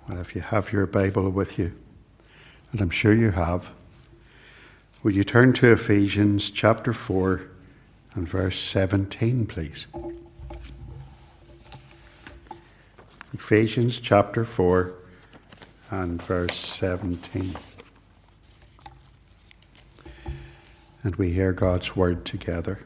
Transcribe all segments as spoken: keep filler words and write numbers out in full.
Well, if you have your Bible with you, and I'm sure you have, will you turn to Ephesians chapter four and verse seventeen, please? Ephesians chapter four and verse seventeen. And we hear God's word together.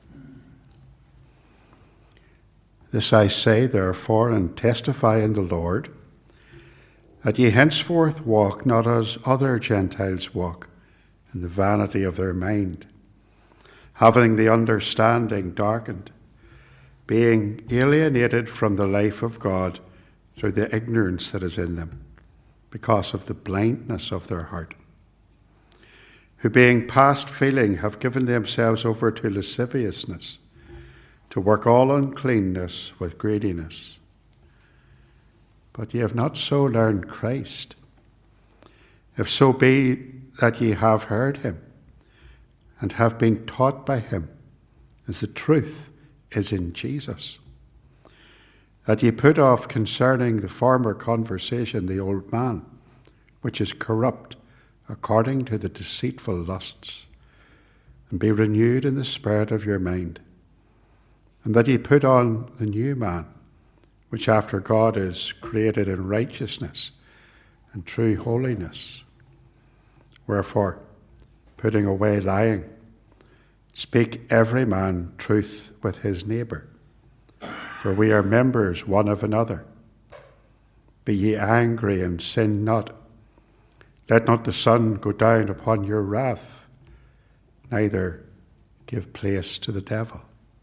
This I say, therefore, and testify in the Lord, that ye henceforth walk not as other Gentiles walk, in the vanity of their mind, having the understanding darkened, being alienated from the life of God through the ignorance that is in them, because of the blindness of their heart, who being past feeling have given themselves over to lasciviousness, to work all uncleanness with greediness. But ye have not so learned Christ, if so be that ye have heard him, and have been taught by him, as the truth is in Jesus, that ye put off concerning the former conversation the old man, which is corrupt according to the deceitful lusts, and be renewed in the spirit of your mind, and that ye put on the new man, which after God is created in righteousness and true holiness. Wherefore, putting away lying, speak every man truth with his neighbour, for we are members one of another. Be ye angry and sin not. Let not the sun go down upon your wrath, neither give place to the devil.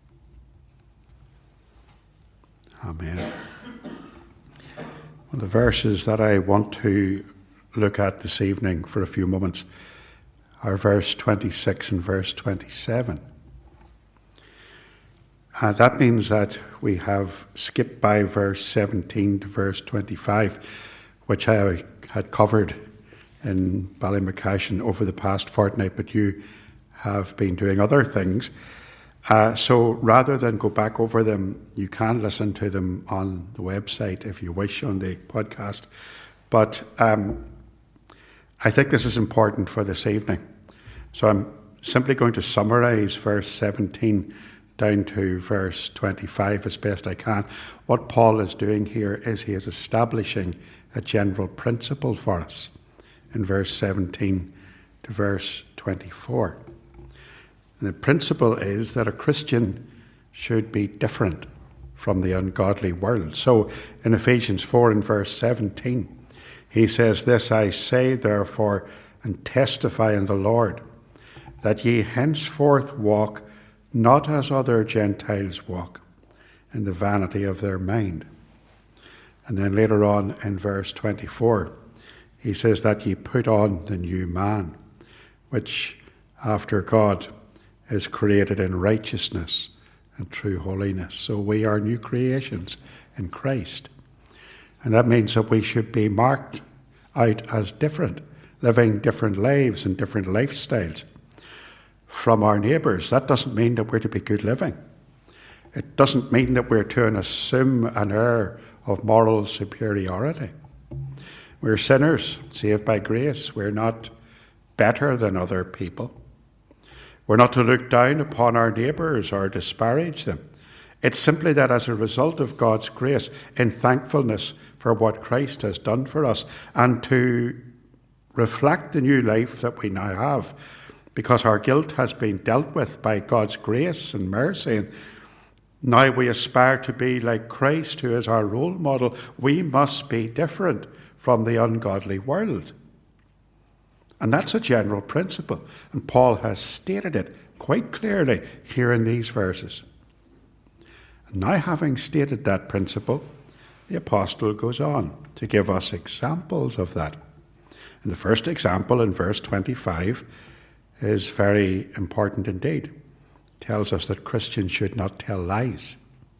Amen. Well, the verses that I want to look at this evening for a few moments are verse twenty-six and verse twenty-seven. And that means that we have skipped by verse seventeen to verse twenty-five, which I had covered in Ballymacashin over the past fortnight, but you have been doing other things. Uh, so rather than go back over them, you can listen to them on the website if you wish, on the podcast. But um, I think this is important for this evening. So I'm simply going to summarize verse seventeen down to verse twenty-five as best I can. What Paul is doing here is he is establishing a general principle for us in verse seventeen to verse twenty-four. And the principle is that a Christian should be different from the ungodly world. So in Ephesians four and verse seventeen, he says, This I say, therefore, and testify in the Lord, that ye henceforth walk not as other Gentiles walk, in the vanity of their mind. And then later on in verse twenty-four, he says that ye put on the new man, which after God is created in righteousness and true holiness. So we are new creations in Christ. And that means that we should be marked out as different, living different lives and different lifestyles from our neighbours. That doesn't mean that we're to be good living. It doesn't mean that we're to assume an air of moral superiority. We're sinners, saved by grace. We're not better than other people. We're not to look down upon our neighbours or disparage them. It's simply that as a result of God's grace, in thankfulness for what Christ has done for us, and to reflect the new life that we now have, because our guilt has been dealt with by God's grace and mercy, and now we aspire to be like Christ, who is our role model. We must be different from the ungodly world. And that's a general principle, and Paul has stated it quite clearly here in these verses. And now, having stated that principle, the apostle goes on to give us examples of that. And the first example in verse twenty-five is very important indeed. It tells us that Christians should not tell lies.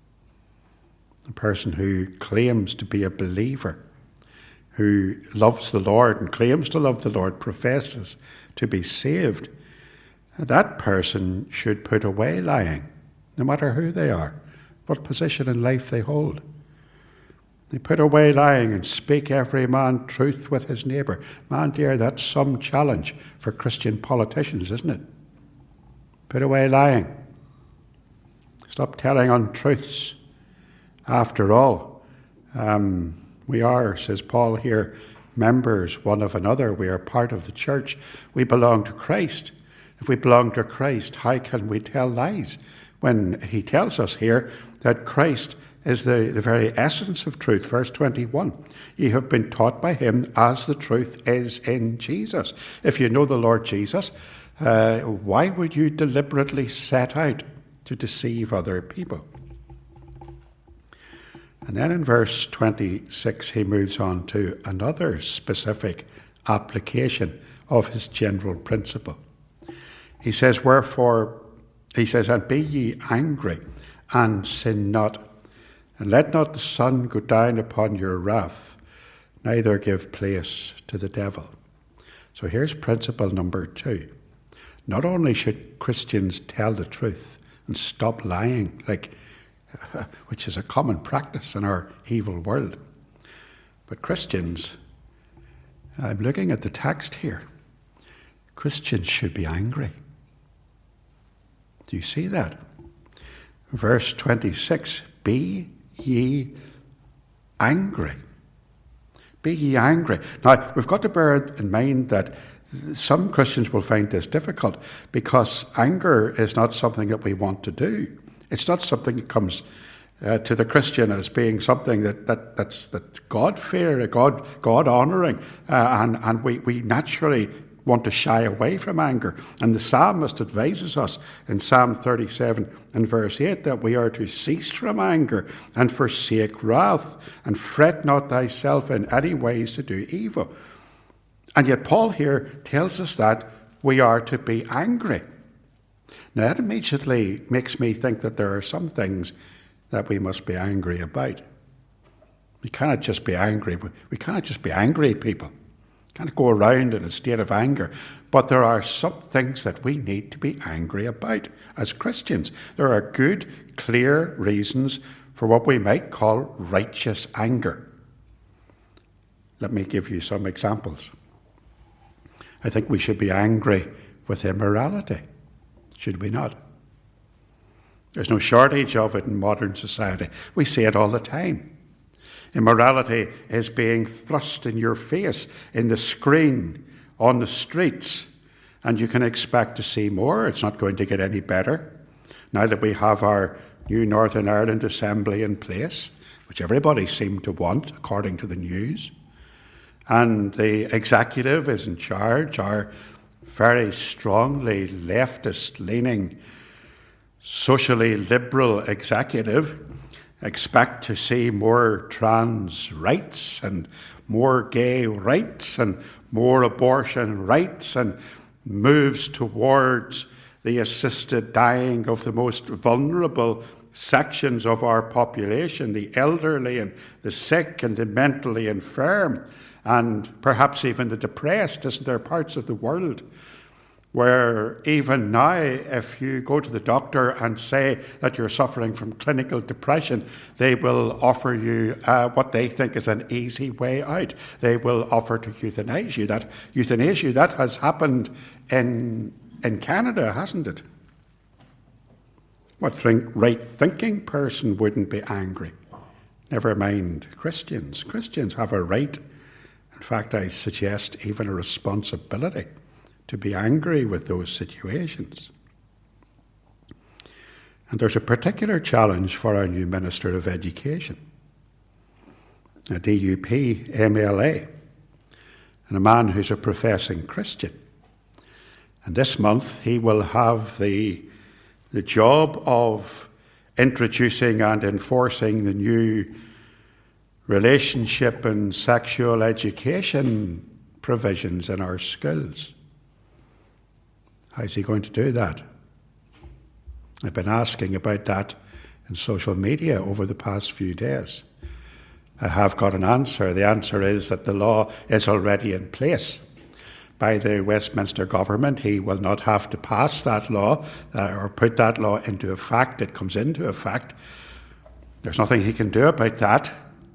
A person who claims to be a believer, who loves the Lord and claims to love the Lord, professes to be saved, that person should put away lying, no matter who they are, what position in life they hold. They put away lying and speak every man truth with his neighbour. Man dear, that's some challenge for Christian politicians, isn't it? Put away lying. Stop telling untruths. After all, um, we are, says Paul here, members one of another. We are part of the church. We belong to Christ. If we belong to Christ, how can we tell lies? When he tells us here that Christ is the, the very essence of truth. Verse twenty-one, ye have been taught by him as the truth is in Jesus. If you know the Lord Jesus, uh, why would you deliberately set out to deceive other people? And then in verse twenty-six, he moves on to another specific application of his general principle. He says, wherefore, he says, and be ye angry, and sin not. And let not the sun go down upon your wrath, neither give place to the devil. So here's principle number two. Not only should Christians tell the truth and stop lying, like uh, which is a common practice in our evil world, but Christians, I'm looking at the text here, Christians should be angry. Do you see that? Verse twenty-six, be ye angry. Be ye angry. Now, we've got to bear in mind that some Christians will find this difficult because anger is not something that we want to do. It's not something that comes uh, to the Christian as being something that, that that's that God-fearing, God, God-honouring, uh, and, and we, we naturally want to shy away from anger. And the psalmist advises us in Psalm thirty-seven and verse eight that we are to cease from anger and forsake wrath and fret not thyself in any ways to do evil. And yet Paul here tells us that we are to be angry. Now that immediately makes me think that there are some things that we must be angry about. We cannot just be angry. We cannot just be angry people. Can't go around in a state of anger. But there are some things that we need to be angry about as Christians. There are good, clear reasons for what we might call righteous anger. Let me give you some examples. I think we should be angry with immorality, should we not? There's no shortage of it in modern society. We see it all the time. Immorality is being thrust in your face, in the screen, on the streets, and you can expect to see more. It's not going to get any better. Now that we have our new Northern Ireland Assembly in place, which everybody seemed to want, according to the news, and the executive is in charge, our very strongly leftist-leaning, socially liberal executive, expect to see more trans rights and more gay rights and more abortion rights and moves towards the assisted dying of the most vulnerable sections of our population, the elderly and the sick and the mentally infirm and perhaps even the depressed. Isn't there parts of the world where even now, if you go to the doctor and say that you're suffering from clinical depression, they will offer you uh, what they think is an easy way out. They will offer to euthanize you. That euthanasia, that has happened in in Canada, hasn't it? What think, right-thinking person wouldn't be angry? Never mind Christians. Christians have a right, in fact, I suggest even a responsibility, to be angry with those situations. And there's a particular challenge for our new Minister of Education, a D U P M L A, and a man who's a professing Christian. And this month he will have the, the job of introducing and enforcing the new relationship and sexual education provisions in our schools. How's he going to do that? I've been asking about that in social media over the past few days. I have got an answer. The answer is that the law is already in place by the Westminster government. He will not have to pass that law uh, or put that law into effect. It comes into effect. There's nothing he can do about that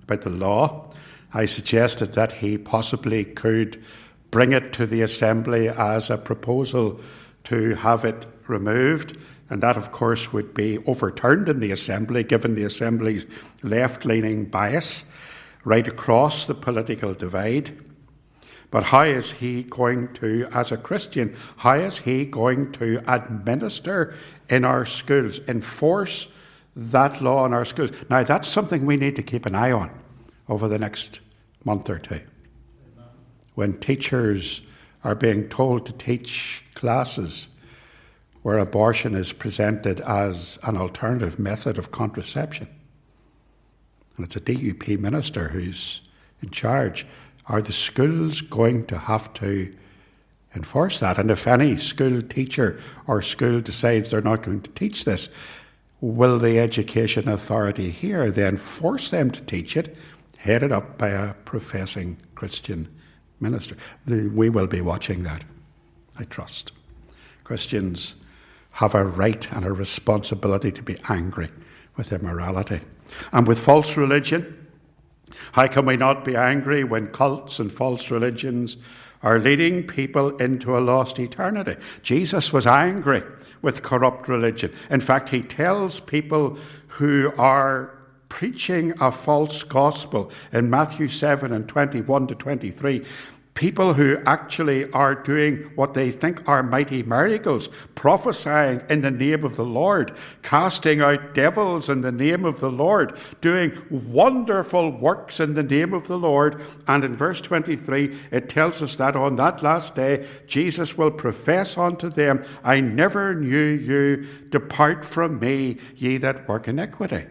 about the law. I suggested that he possibly could bring it to the Assembly as a proposal to have it removed, and that, of course, would be overturned in the Assembly, given the Assembly's left-leaning bias right across the political divide. But how is he going to, as a Christian, how is he going to administer in our schools, enforce that law in our schools? Now, that's something we need to keep an eye on over the next month or two. When teachers are being told to teach classes where abortion is presented as an alternative method of contraception, and it's a D U P minister who's in charge, are the schools going to have to enforce that? And if any school teacher or school decides they're not going to teach this, will the education authority here then force them to teach it, headed up by a professing Christian minister? We will be watching that, I trust. Christians have a right and a responsibility to be angry with immorality. And with false religion, how can we not be angry when cults and false religions are leading people into a lost eternity? Jesus was angry with corrupt religion. In fact, he tells people who are preaching a false gospel in Matthew seven and twenty-one to twenty-three, people who actually are doing what they think are mighty miracles, prophesying in the name of the Lord, casting out devils in the name of the Lord, doing wonderful works in the name of the Lord. And in verse twenty-three, it tells us that on that last day, Jesus will profess unto them, I never knew you, depart from me, ye that work iniquity.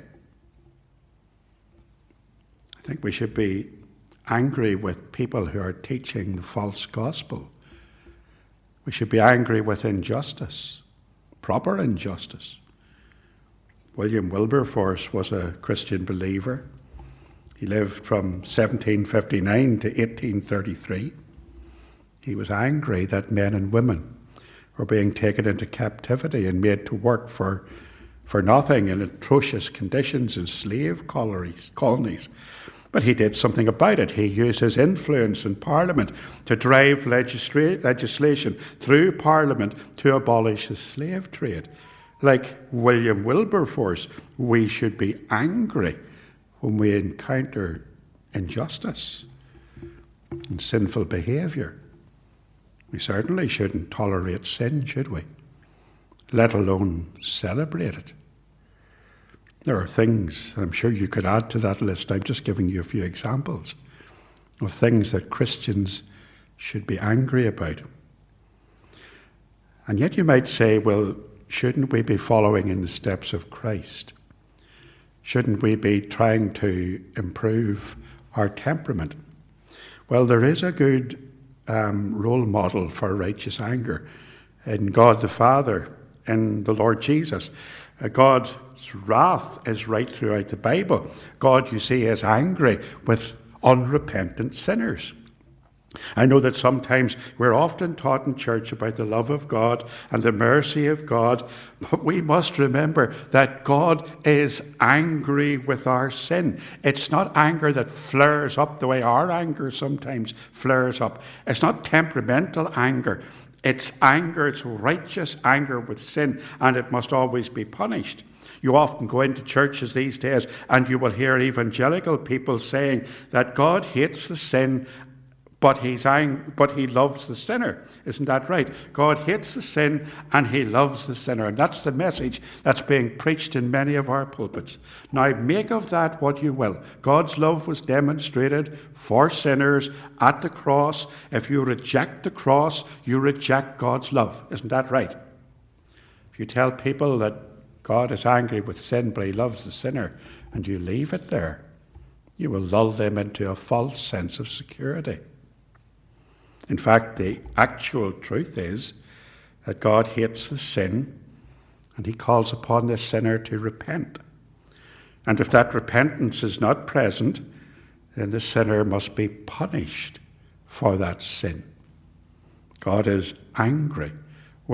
I think we should be angry with people who are teaching the false gospel. We should be angry with injustice, proper injustice. William Wilberforce was a Christian believer. He lived from seventeen fifty-nine to eighteen thirty-three. He was angry that men and women were being taken into captivity and made to work for, for nothing in atrocious conditions in slave colonies. colonies. But he did something about it. He used his influence in Parliament to drive legisla- legislation through Parliament to abolish the slave trade. Like William Wilberforce, we should be angry when we encounter injustice and sinful behaviour. We certainly shouldn't tolerate sin, should we? Let alone celebrate it. There are things, I'm sure you could add to that list, I'm just giving you a few examples of things that Christians should be angry about. And yet you might say, well, shouldn't we be following in the steps of Christ? Shouldn't we be trying to improve our temperament? Well, there is a good um, role model for righteous anger in God the Father, in the Lord Jesus. Uh, God's wrath is right throughout the Bible. God, you see, is angry with unrepentant sinners. I know that sometimes we're often taught in church about the love of God and the mercy of God, but we must remember that God is angry with our sin. It's not anger that flares up the way our anger sometimes flares up. It's not temperamental anger. It's anger, it's righteous anger with sin, and it must always be punished. You often go into churches these days and you will hear evangelical people saying that God hates the sin, but he's ang- but he loves the sinner. Isn't that right? God hates the sin and he loves the sinner. And that's the message that's being preached in many of our pulpits. Now make of that what you will. God's love was demonstrated for sinners at the cross. If you reject the cross, you reject God's love. Isn't that right? If you tell people that God is angry with sin, but he loves the sinner, and you leave it there, you will lull them into a false sense of security. In fact, the actual truth is that God hates the sin and he calls upon the sinner to repent. And if that repentance is not present, then the sinner must be punished for that sin. God is angry with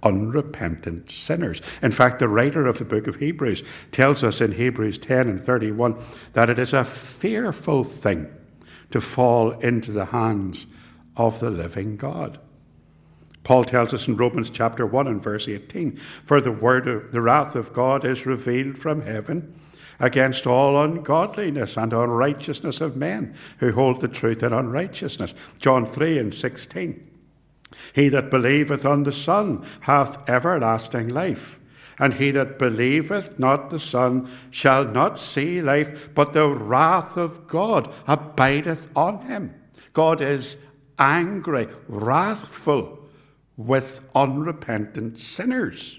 unrepentant sinners. In fact, the writer of the book of Hebrews tells us in Hebrews ten and thirty-one that it is a fearful thing to fall into the hands of the living God. Paul tells us in Romans chapter one and verse eighteen, for the word of the wrath of God is revealed from heaven against all ungodliness and unrighteousness of men who hold the truth in unrighteousness. John three and sixteen. He that believeth on the Son hath everlasting life, and he that believeth not the Son shall not see life, but the wrath of God abideth on him. God is angry, wrathful with unrepentant sinners.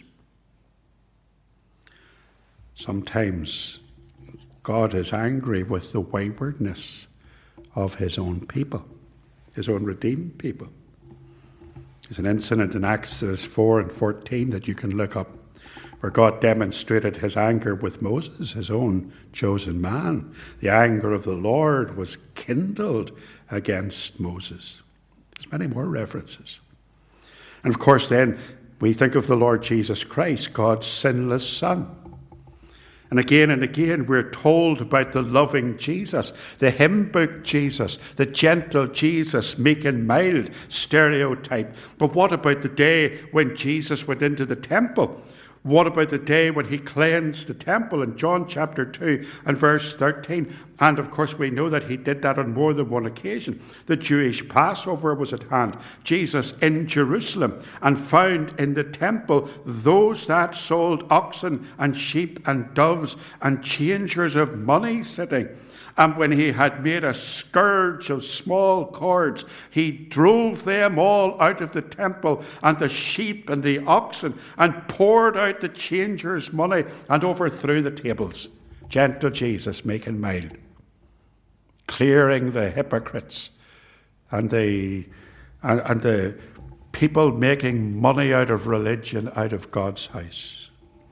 Sometimes God is angry with the waywardness of his own people, his own redeemed people. There's an incident in Exodus four and fourteen that you can look up where God demonstrated his anger with Moses, his own chosen man. The anger of the Lord was kindled against Moses. There's many more references. And of course then we think of the Lord Jesus Christ, God's sinless Son. And again and again we're told about the loving Jesus, the hymn book Jesus, the gentle Jesus, meek and mild stereotype. But what about the day when Jesus went into the temple? What about the day when he cleansed the temple in John chapter two and verse thirteen? And of course we know that he did that on more than one occasion. The Jewish Passover was at hand. Jesus in Jerusalem and found in the temple those that sold oxen and sheep and doves and changers of money sitting. And when he had made a scourge of small cords, he drove them all out of the temple, and the sheep and the oxen, and poured out the changers' money, and overthrew the tables. Gentle Jesus, meek and mild, clearing the hypocrites and the and, and the people making money out of religion, out of God's house.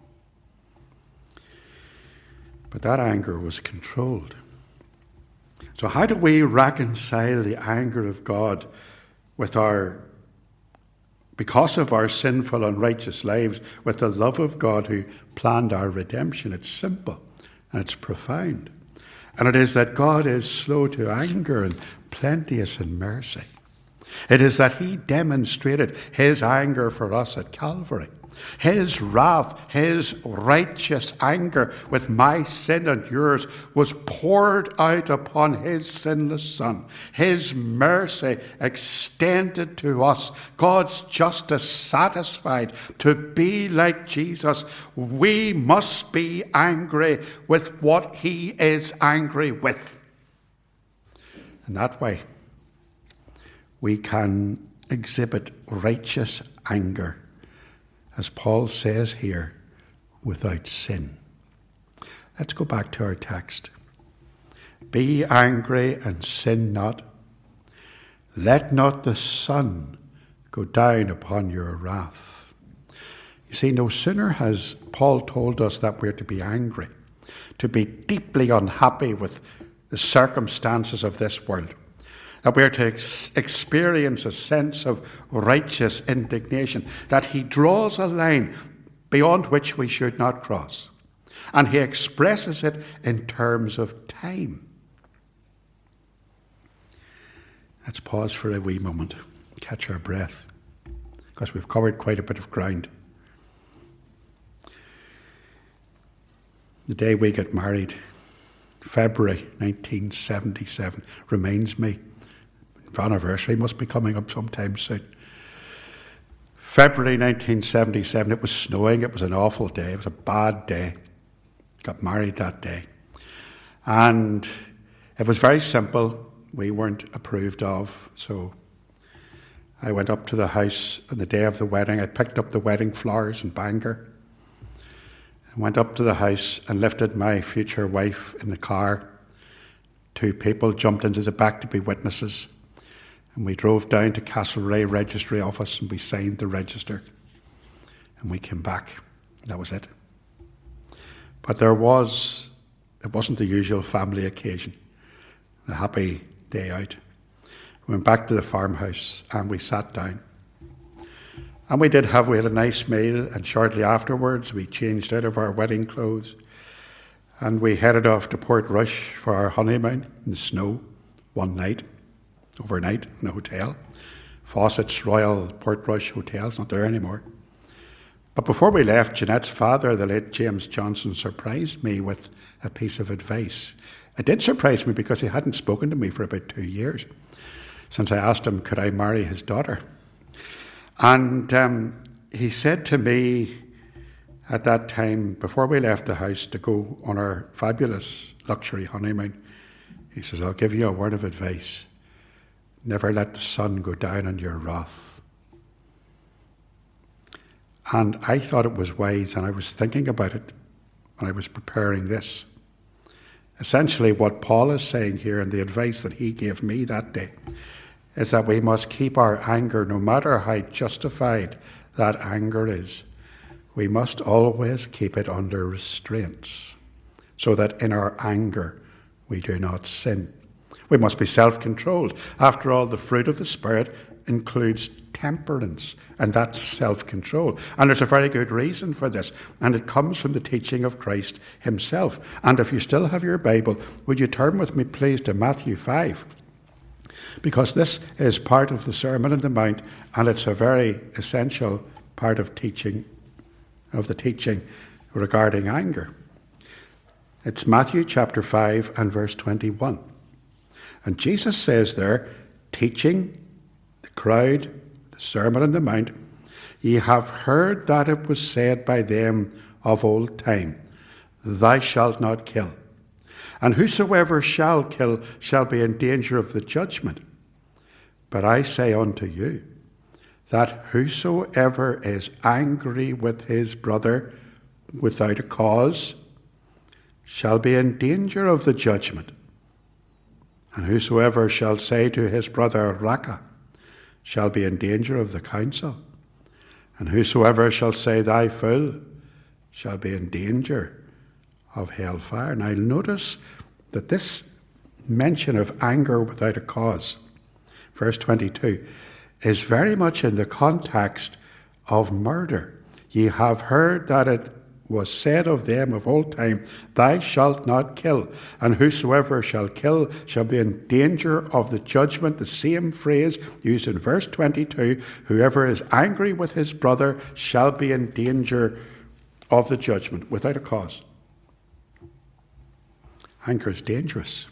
But that anger was controlled. So how do we reconcile the anger of God with our, because of our sinful, unrighteous lives, with the love of God who planned our redemption? It's simple and it's profound. And it is that God is slow to anger and plenteous in mercy. It is that he demonstrated his anger for us at Calvary. His wrath, his righteous anger with my sin and yours was poured out upon his sinless Son. His mercy extended to us. God's justice satisfied. To be like Jesus, we must be angry with what he is angry with. And that way, we can exhibit righteous anger, as Paul says here, without sin. Let's go back to our text. Be angry and sin not. Let not the sun go down upon your wrath. You see, no sooner has Paul told us that we're to be angry, to be deeply unhappy with the circumstances of this world, that we're to ex- experience a sense of righteous indignation, that he draws a line beyond which we should not cross. And he expresses it in terms of time. Let's pause for a wee moment, catch our breath, because we've covered quite a bit of ground. The day we got married, February nineteen seventy-seven, reminds me, the anniversary must be coming up sometime soon. February nineteen seventy-seven, it was snowing, it was an awful day, it was a bad day. Got married that day. And it was very simple, we weren't approved of, so I went up to the house on the day of the wedding. I picked up the wedding flowers in Bangor. I went up to the house and lifted my future wife in the car. Two people jumped into the back to be witnesses. And we drove down to Castlereagh Registry Office and we signed the register. And we came back. That was it. But there was, it wasn't the usual family occasion. A happy day out. We went back to the farmhouse and we sat down. And we did have, we had a nice meal, and shortly afterwards we changed out of our wedding clothes and we headed off to Portrush for our honeymoon in the snow one night, overnight in a hotel. Fawcett's Royal Portrush Hotel, it's not there anymore. But before we left, Jeanette's father, the late James Johnson, surprised me with a piece of advice. It did surprise me because he hadn't spoken to me for about two years, since I asked him, could I marry his daughter? And um, he said to me at that time, before we left the house to go on our fabulous luxury honeymoon, he says, I'll give you a word of advice. Never let the sun go down on your wrath. And I thought it was wise, and I was thinking about it when I was preparing this. Essentially, what Paul is saying here, and the advice that he gave me that day, is that we must keep our anger, no matter how justified that anger is. We must always keep it under restraints, so that in our anger we do not sin. We must be self-controlled. After all, the fruit of the Spirit includes temperance, and that's self-control. And there's a very good reason for this, and it comes from the teaching of Christ himself. And if you still have your Bible, would you turn with me, please, to Matthew five? Because this is part of the Sermon on the Mount, and it's a very essential part of teaching, of the teaching regarding anger. It's Matthew chapter five and verse twenty-one. And Jesus says there, teaching the crowd, the Sermon on the Mount, ye have heard that it was said by them of old time, thou shalt not kill. And whosoever shall kill shall be in danger of the judgment. But I say unto you, that whosoever is angry with his brother without a cause shall be in danger of the judgment. And whosoever shall say to his brother, Raca, shall be in danger of the council. And whosoever shall say, Thy fool, shall be in danger of hellfire. Now notice that this mention of anger without a cause, verse twenty-two, is very much in the context of murder. Ye have heard that it was said of them of old time, Thou shalt not kill, and whosoever shall kill shall be in danger of the judgment. The same phrase used in verse twenty-two, whoever is angry with his brother shall be in danger of the judgment, without a cause. Anger is dangerous.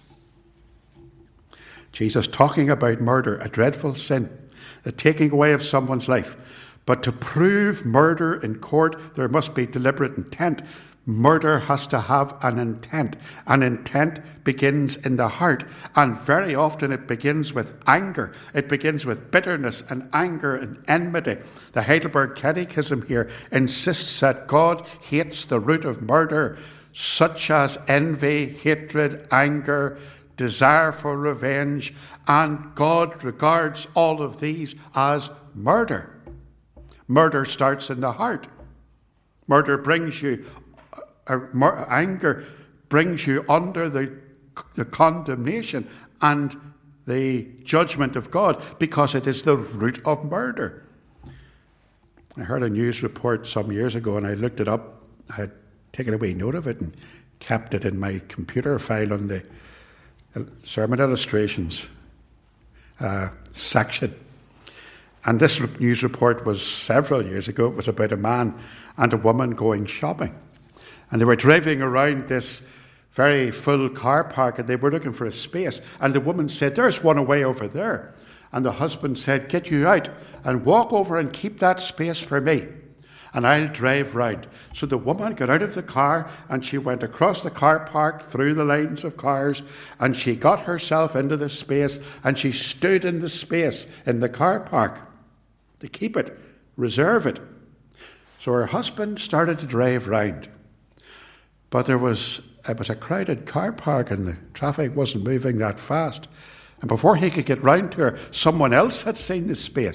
Jesus talking about murder, a dreadful sin, the taking away of someone's life. But to prove murder in court, there must be deliberate intent. Murder has to have an intent. An intent begins in the heart, and very often it begins with anger. It begins with bitterness and anger and enmity. The Heidelberg Catechism here insists that God hates the root of murder, such as envy, hatred, anger, desire for revenge, and God regards all of these as murder. Murder starts in the heart. Murder brings you, uh, uh, anger brings you under the, the condemnation and the judgment of God, because it is the root of murder. I heard a news report some years ago, and I looked it up. I had taken a wee note of it and kept it in my computer file on the sermon illustrations uh, section. And this news report was several years ago. It was about a man and a woman going shopping. And they were driving around this very full car park, and they were looking for a space. And the woman said, there's one away over there. And the husband said, get you out and walk over and keep that space for me, and I'll drive round. So the woman got out of the car, and she went across the car park through the lines of cars, and she got herself into the space, and she stood in the space in the car park to keep it, reserve it. So her husband started to drive round. But there was, it was a crowded car park, and the traffic wasn't moving that fast. And before he could get round to her, someone else had seen the space.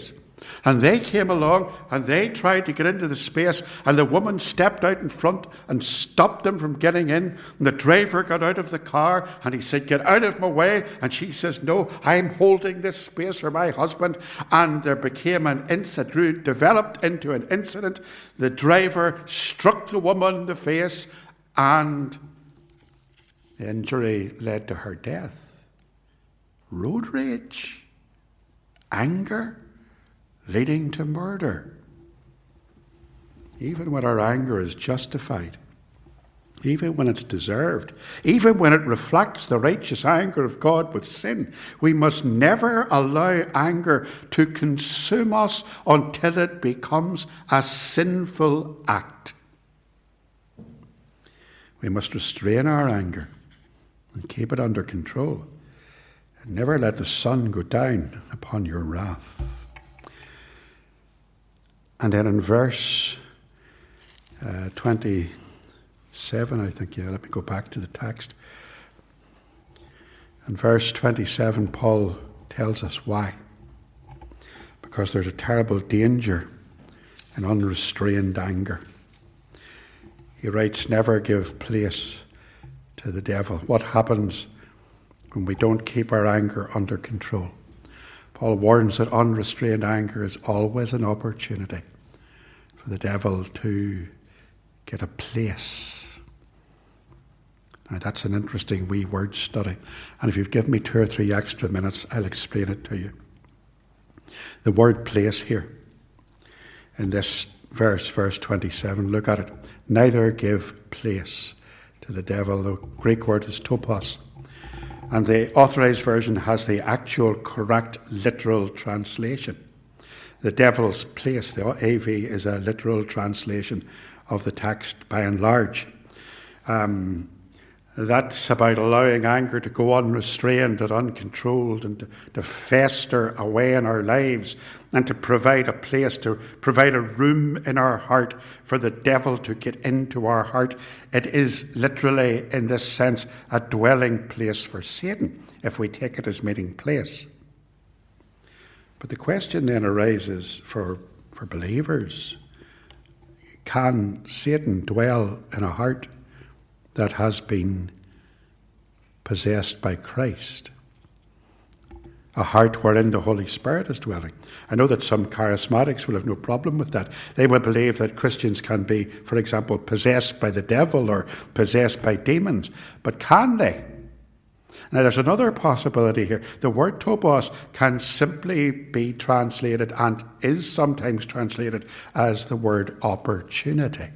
And they came along and they tried to get into the space, and the woman stepped out in front and stopped them from getting in. And the driver got out of the car and he said, "Get out of my way." And she says, "No, I'm holding this space for my husband." And there became an incident, developed into an incident. The driver struck the woman in the face and the injury led to her death. Road rage, anger, leading to murder. Even when our anger is justified, even when it's deserved, even when it reflects the righteous anger of God with sin, we must never allow anger to consume us until it becomes a sinful act. We must restrain our anger and keep it under control, and never let the sun go down upon your wrath. And then in verse uh, twenty-seven, I think, yeah, let me go back to the text. In verse twenty-seven, Paul tells us why. Because there's a terrible danger in unrestrained anger. He writes, "Never give place to the devil." What happens when we don't keep our anger under control? Paul warns that unrestrained anger is always an opportunity for the devil to get a place. Now, that's an interesting wee word study. And if you've given me two or three extra minutes, I'll explain it to you. The word place here in this verse, verse twenty-seven, look at it. Neither give place to the devil. The Greek word is topos. And the Authorized Version has the actual correct literal translation. The devil's place, the A V, is a literal translation of the text by and large. Um, that's about allowing anger to go unrestrained and uncontrolled and to, to fester away in our lives, and to provide a place, to provide a room in our heart for the devil to get into our heart. It is literally, in this sense, a dwelling place for Satan, if we take it as meaning place. But the question then arises for, for believers: can Satan dwell in a heart that has been possessed by Christ? A heart wherein the Holy Spirit is dwelling. I know that some charismatics will have no problem with that. They will believe that Christians can be, for example, possessed by the devil or possessed by demons. But can they? Now, there's another possibility here. The word topos can simply be translated, and is sometimes translated, as the word opportunity.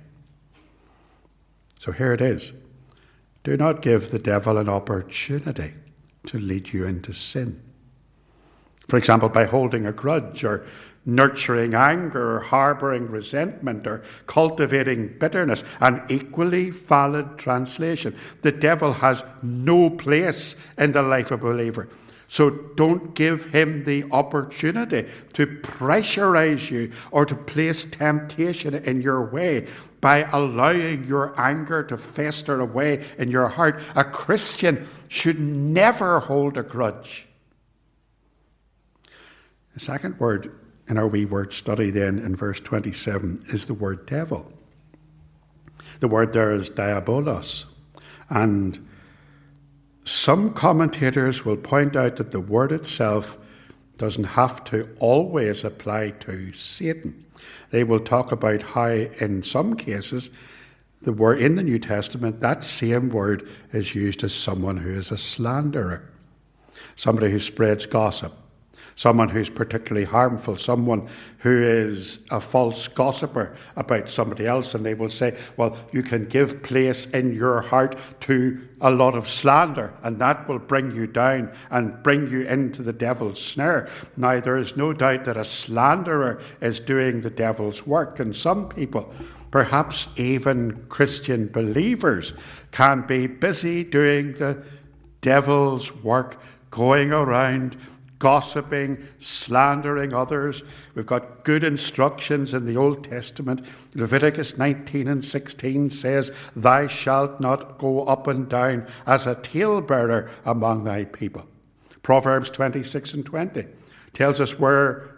So here it is. Do not give the devil an opportunity to lead you into sin. For example, by holding a grudge, or nurturing anger, or harbouring resentment, or cultivating bitterness. An equally valid translation. The devil has no place in the life of a believer. So don't give him the opportunity to pressurize you or to place temptation in your way by allowing your anger to fester away in your heart. A Christian should never hold a grudge. The second word in our wee word study then in verse twenty-seven is the word devil. The word there is diabolos. And some commentators will point out that the word itself doesn't have to always apply to Satan. They will talk about how in some cases the word in the New Testament, that same word is used as someone who is a slanderer, somebody who spreads gossip, someone who's particularly harmful, someone who is a false gossiper about somebody else. And they will say, well, you can give place in your heart to a lot of slander, and that will bring you down and bring you into the devil's snare. Now, there is no doubt that a slanderer is doing the devil's work, and some people, perhaps even Christian believers, can be busy doing the devil's work, going around gossiping, slandering others. We've got good instructions in the Old Testament. Leviticus nineteen and sixteen says, "Thou shalt not go up and down as a talebearer among thy people." Proverbs twenty-six and twenty tells us where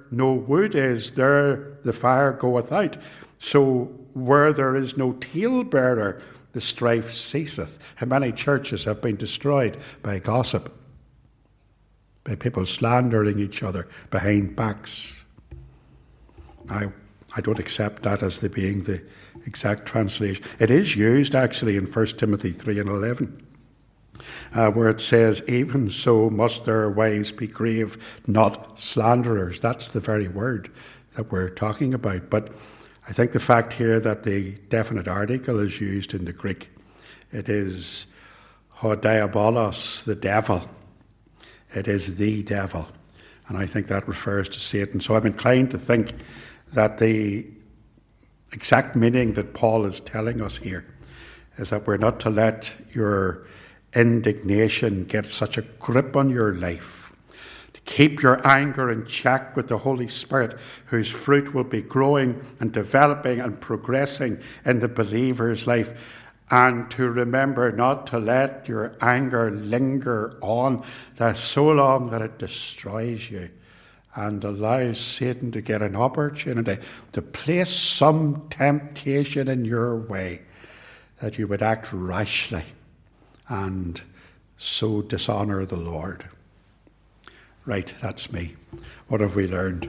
no wood is, there the fire goeth out. So where there is no talebearer, the strife ceaseth. How many churches have been destroyed by gossip, by people slandering each other behind backs? I, I don't accept that as the being the exact translation. It is used actually in First Timothy three and eleven, uh, where it says, even so must their wives be grave, not slanderers. That's the very word that we're talking about. But I think the fact here that the definite article is used in the Greek, it is ho diabolos, the devil. It is the devil. And I think that refers to Satan. So I'm inclined to think that the exact meaning that Paul is telling us here is that we're not to let your indignation get such a grip on your life, to keep your anger in check with the Holy Spirit, whose fruit will be growing and developing and progressing in the believer's life, and to remember not to let your anger linger on that so long that it destroys you and allows Satan to get an opportunity to place some temptation in your way, that you would act rashly and so dishonour the Lord. Right, that's me. What have we learned?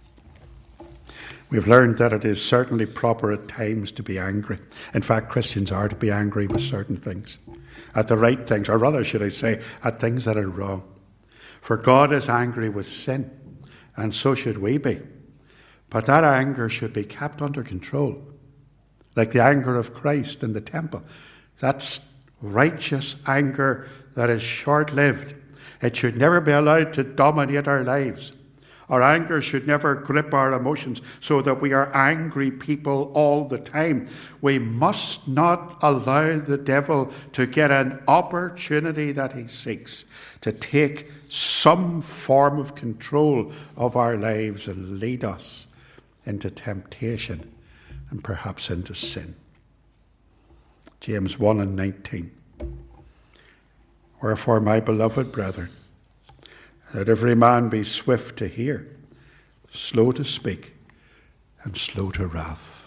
We've learned that it is certainly proper at times to be angry. In fact, Christians are to be angry with certain things, at the right things, or rather, should I say, at things that are wrong. For God is angry with sin, and so should we be. But that anger should be kept under control, like the anger of Christ in the temple. That's righteous anger that is short-lived. It should never be allowed to dominate our lives. Our anger should never grip our emotions so that we are angry people all the time. We must not allow the devil to get an opportunity that he seeks to take some form of control of our lives and lead us into temptation and perhaps into sin. James one and nineteen. Wherefore, my beloved brethren, let every man be swift to hear, slow to speak, and slow to wrath.